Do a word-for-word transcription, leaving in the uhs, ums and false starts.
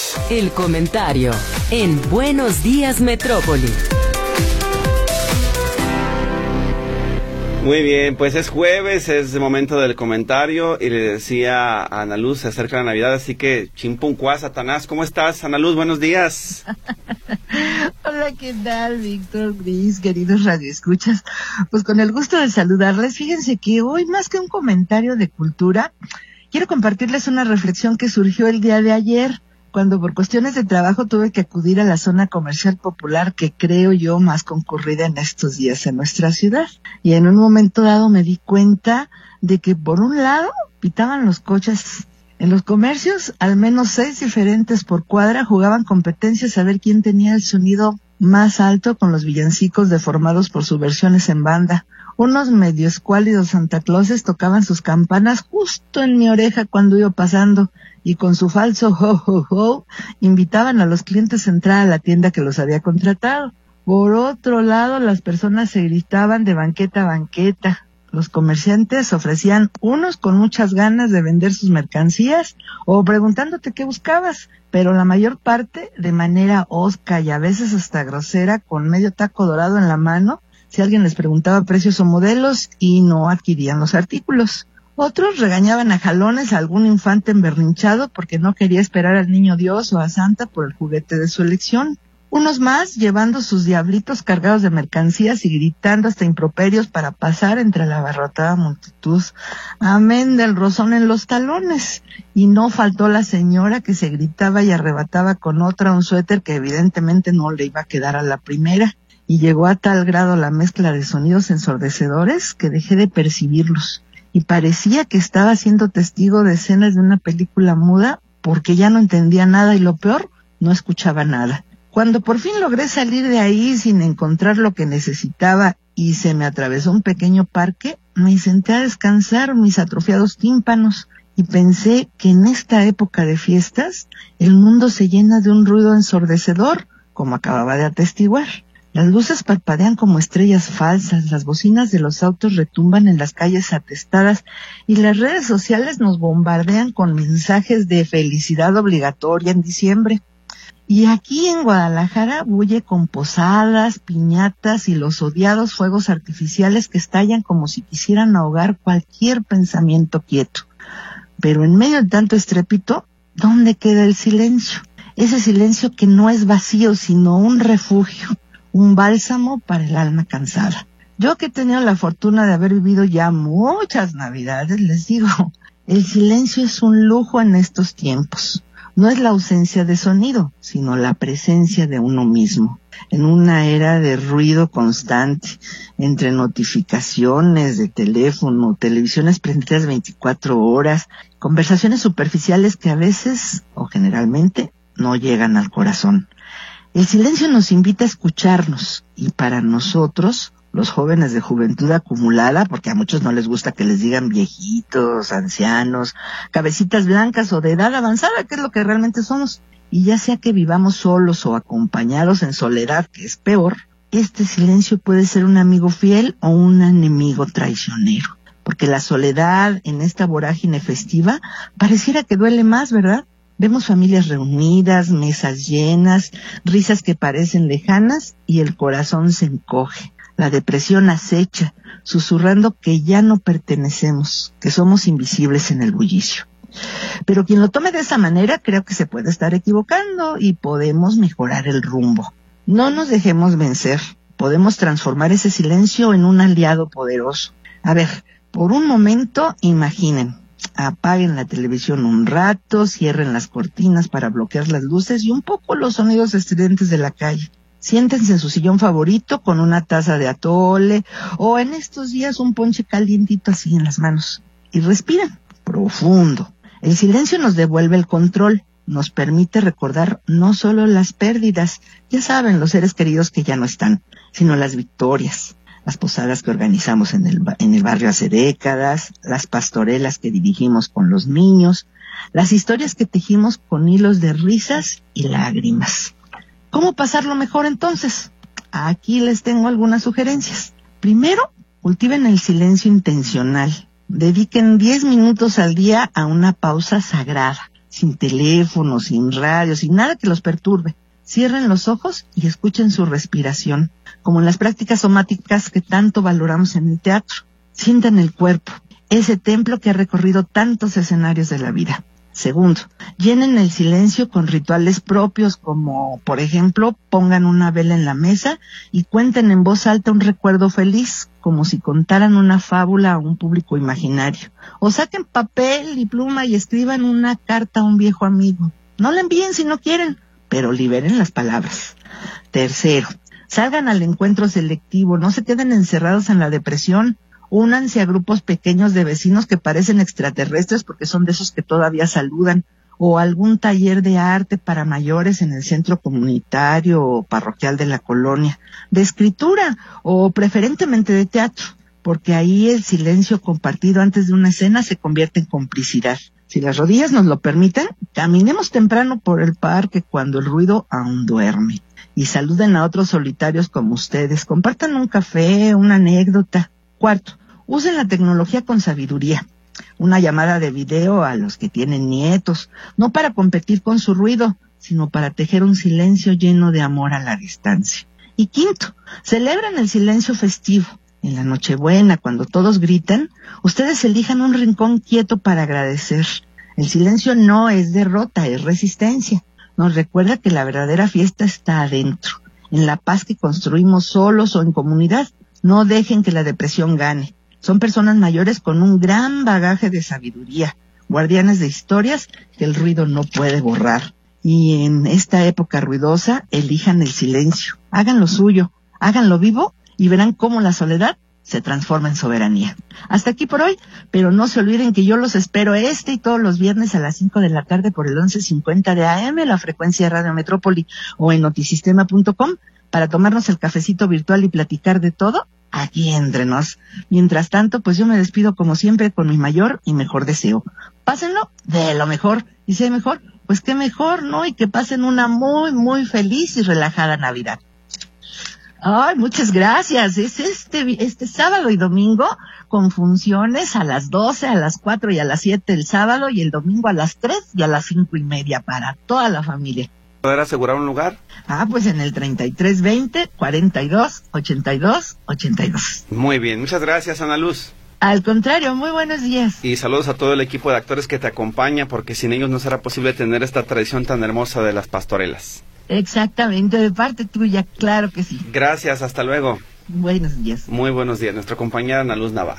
El comentario en Buenos Días Metrópoli. Muy bien, pues es jueves, es el momento del comentario y le decía a Ana Luz, se acerca la Navidad, así que chimpuncuá, Satanás, ¿cómo estás, Ana Luz? Buenos días. Hola, ¿qué tal, Víctor, Gris, queridos radioescuchas? Pues con el gusto de saludarles. Fíjense que hoy, más que un comentario de cultura, quiero compartirles una reflexión que surgió el día de ayer, cuando por cuestiones de trabajo tuve que acudir a la zona comercial popular que creo yo más concurrida en estos días en nuestra ciudad. Y en un momento dado me di cuenta de que por un lado pitaban los coches. En los comercios, al menos seis diferentes por cuadra jugaban competencias a ver quién tenía el sonido más alto con los villancicos deformados por subversiones en banda. Unos medio escuálidos Santa Clauses tocaban sus campanas justo en mi oreja cuando iba pasando y con su falso ho ho ho invitaban a los clientes a entrar a la tienda que los había contratado. Por otro lado, las personas se gritaban de banqueta a banqueta. Los comerciantes ofrecían unos con muchas ganas de vender sus mercancías o preguntándote qué buscabas, pero la mayor parte de manera hosca y a veces hasta grosera, con medio taco dorado en la mano, si alguien les preguntaba precios o modelos y no adquirían los artículos. Otros regañaban a jalones a algún infante emberrinchado porque no quería esperar al niño Dios o a Santa por el juguete de su elección. Unos más llevando sus diablitos cargados de mercancías y gritando hasta improperios para pasar entre la abarrotada multitud. Amén del rozón en los talones. Y no faltó la señora que se gritaba y arrebataba con otra un suéter que evidentemente no le iba a quedar a la primera. Y llegó a tal grado la mezcla de sonidos ensordecedores que dejé de percibirlos. Y parecía que estaba siendo testigo de escenas de una película muda porque ya no entendía nada y lo peor, no escuchaba nada. Cuando por fin logré salir de ahí sin encontrar lo que necesitaba y se me atravesó un pequeño parque, me senté a descansar mis atrofiados tímpanos y pensé que en esta época de fiestas el mundo se llena de un ruido ensordecedor, como acababa de atestiguar. Las luces parpadean como estrellas falsas, las bocinas de los autos retumban en las calles atestadas y las redes sociales nos bombardean con mensajes de felicidad obligatoria en diciembre. Y aquí en Guadalajara bulle con posadas, piñatas y los odiados fuegos artificiales que estallan como si quisieran ahogar cualquier pensamiento quieto. Pero en medio de tanto estrépito, ¿dónde queda el silencio? Ese silencio que no es vacío, sino un refugio, un bálsamo para el alma cansada. Yo que he tenido la fortuna de haber vivido ya muchas navidades, les digo, el silencio es un lujo en estos tiempos. No es la ausencia de sonido, sino la presencia de uno mismo. En una era de ruido constante, entre notificaciones de teléfono, televisiones prendidas veinticuatro horas, conversaciones superficiales que a veces, o generalmente, no llegan al corazón. El silencio nos invita a escucharnos, y para nosotros, los jóvenes de juventud acumulada, porque a muchos no les gusta que les digan viejitos, ancianos, cabecitas blancas o de edad avanzada, que es lo que realmente somos. Y ya sea que vivamos solos o acompañados en soledad, que es peor, este silencio puede ser un amigo fiel o un enemigo traicionero. Porque la soledad en esta vorágine festiva pareciera que duele más, ¿verdad? Vemos familias reunidas, mesas llenas, risas que parecen lejanas y el corazón se encoge. La depresión acecha, susurrando que ya no pertenecemos, que somos invisibles en el bullicio. Pero quien lo tome de esa manera creo que se puede estar equivocando y podemos mejorar el rumbo. No nos dejemos vencer, podemos transformar ese silencio en un aliado poderoso. A ver, por un momento imaginen, apaguen la televisión un rato, cierren las cortinas para bloquear las luces y un poco los sonidos estridentes de la calle. Siéntense en su sillón favorito con una taza de atole o en estos días un ponche calientito así en las manos y respiren profundo. El silencio nos devuelve el control, nos permite recordar no solo las pérdidas, ya saben, los seres queridos que ya no están, sino las victorias, las posadas que organizamos en el, en el barrio hace décadas, las pastorelas que dirigimos con los niños, las historias que tejimos con hilos de risas y lágrimas. ¿Cómo pasarlo mejor entonces? Aquí les tengo algunas sugerencias. Primero, cultiven el silencio intencional. Dediquen diez minutos al día a una pausa sagrada. sin teléfono, sin radio, sin nada que los perturbe. Cierren los ojos y escuchen su respiración, como en las prácticas somáticas que tanto valoramos en el teatro. Sientan el cuerpo, ese templo que ha recorrido tantos escenarios de la vida. Segundo, llenen el silencio con rituales propios como, por ejemplo, pongan una vela en la mesa y cuenten en voz alta un recuerdo feliz, como si contaran una fábula a un público imaginario. O saquen papel y pluma y escriban una carta a un viejo amigo. No la envíen si no quieren, pero liberen las palabras. Tercero, salgan al encuentro selectivo, no se queden encerrados en la depresión. Únanse a grupos pequeños de vecinos que parecen extraterrestres porque son de esos que todavía saludan, o algún taller de arte para mayores en el centro comunitario o parroquial de la colonia, de escritura o preferentemente de teatro, porque ahí el silencio compartido antes de una escena se convierte en complicidad. Si las rodillas nos lo permiten, caminemos temprano por el parque cuando el ruido aún duerme, y saluden a otros solitarios como ustedes, compartan un café, una anécdota. Cuarto, usen la tecnología con sabiduría. Una llamada de video a los que tienen nietos, no para competir con su ruido, sino para tejer un silencio lleno de amor a la distancia. Y quinto, celebren el silencio festivo. En la Nochebuena, cuando todos gritan, ustedes elijan un rincón quieto para agradecer. El silencio no es derrota, es resistencia. Nos recuerda que la verdadera fiesta está adentro, en la paz que construimos solos o en comunidad. No dejen que la depresión gane. Son personas mayores con un gran bagaje de sabiduría, guardianes de historias que el ruido no puede borrar. Y en esta época ruidosa, elijan el silencio. Hagan lo suyo, háganlo vivo y verán cómo la soledad se transforma en soberanía. Hasta aquí por hoy, pero no se olviden que yo los espero este y todos los viernes a las cinco de la tarde por el once cincuenta de A M, la frecuencia de Radio Metrópoli, o en notisistema punto com, para tomarnos el cafecito virtual y platicar de todo aquí entre nos. Mientras tanto, pues yo me despido como siempre con mi mayor y mejor deseo. Pásenlo de lo mejor, y si hay mejor, pues qué mejor, ¿no? Y que pasen una muy, muy feliz y relajada Navidad. Ay, muchas gracias. Es este, este sábado y domingo con funciones a las doce, a las cuatro y a las siete el sábado, y el domingo a las tres y a las cinco y media para toda la familia. ¿Poder asegurar un lugar? Ah, pues en el treinta y tres veinte, cuarenta y dos, ochenta y dos, ochenta y dos. Muy bien, muchas gracias, Ana Luz. Al contrario, muy buenos días. Y saludos a todo el equipo de actores que te acompaña, porque sin ellos no será posible tener esta tradición tan hermosa de las pastorelas. Exactamente, de parte tuya, claro que sí. Gracias, hasta luego. Buenos días. Muy buenos días, nuestra compañera Ana Luz Navarro.